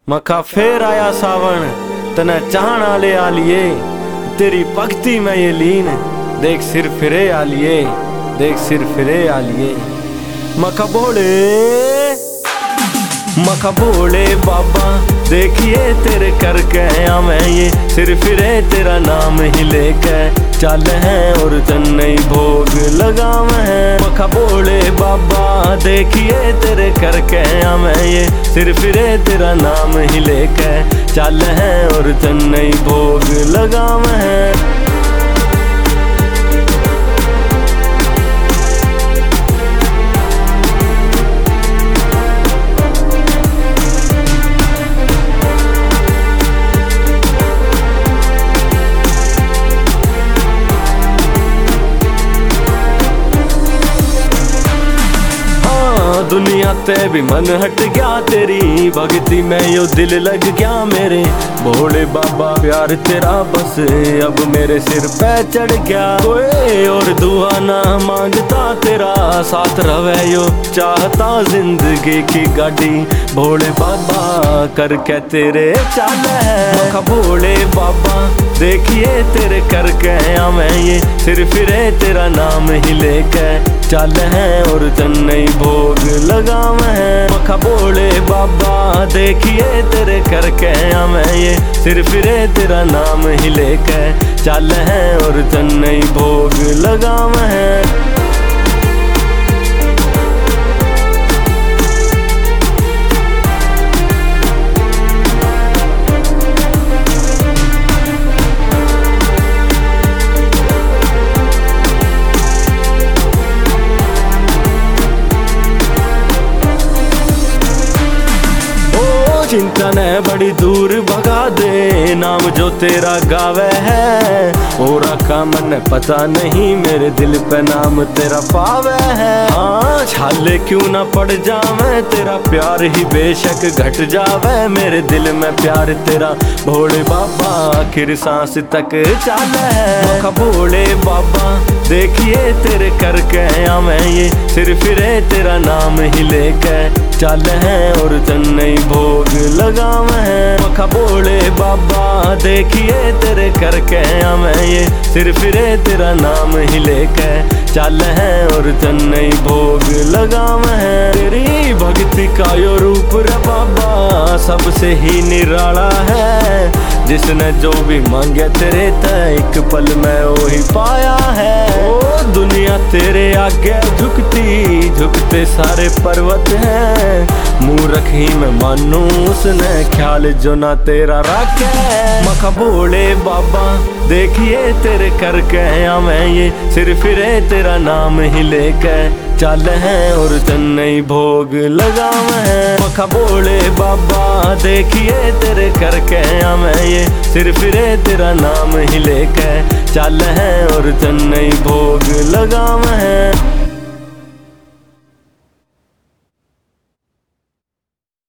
मखा फेर आया सावन तने चाहना ले आलिए, तेरी भक्ति में ये लीन देख सिर फिरे आलिए, देख सिर फिरे आलिए। मखा बोले बाबा देखिए तेरे करके आया मैं ये, सिर फिरे तेरा नाम ही लेके चल है और चन्नई भोग लगाव है। मखा बोले बाबा देखिए तेरे करके आया मैं ये, सिर फिरे तेरा नाम ही लेके चल है और चन्नई भोग लगाव है। दुनिया ते भी मन हट गया तेरी भक्ति में यो दिल लग गया मेरे, भोले बाबा प्यार तेरा बस अब मेरे सिर पे चढ़ गया। कोई और दुआ ना मांगता तेरा साथ रवे यो, चाहता जिंदगी की गाड़ी भोले बाबा करके तेरे चल है। मखा भोले बाबा देखिए तेरे करके आया मैं ये, सिर फिरे तेरा नाम ही लेके चल है और चन्नई भोग लगाव है। मखा बोले बाबा देखिए तेरे करके आया मैं ये, सिर फिरे तेरा नाम ही लेके चल है और चन्नई भोग लगाव है। चिंता ने बड़ी दूर भगा दे, नाम जो तेरा गावे है और का मन पता नहीं मेरे दिल पे नाम तेरा पावे है। हाँ छाले क्यों ना पड़ जावे तेरा प्यार ही बेशक घट जावे, मेरे दिल में प्यार तेरा भोले बाबा आखिर सांस तक चल है। मखा भोले बाबा देखिए तेरे करके आया मैं ये, सिर फिरे तेरा नाम ही लेके चल है और चन्नई भोग लगाव है। मखा बोले बाबा देखिए तेरे करके आया मैं ये, सिर फिरे तेरा नाम ही लेके चल है और चन्नई भोग लगाव है। तेरी भक्ति का यो रूप रे बाबा सबसे ही निराला है, जिसने जो भी मांगे तेरे तय एक पल में वही पाया है। ओ दुनिया तेरे आगे झुकती झुकते सारे पर्वत हैं, मूर्ख ही मैं मानू उसने ख्याल जो ना तेरा रखे। मखा बोले बाबा देखिए तेरे करके आया मैं ये, सिर फिरे तेरा नाम ही लेके चल है और चन्नई भोग लगाव है। मखा बोले बाबा देखिए तेरे करके आया मैं ये, सिर फिरे तेरा नाम ही लेके चल है और चन्नई भोग लगाव है।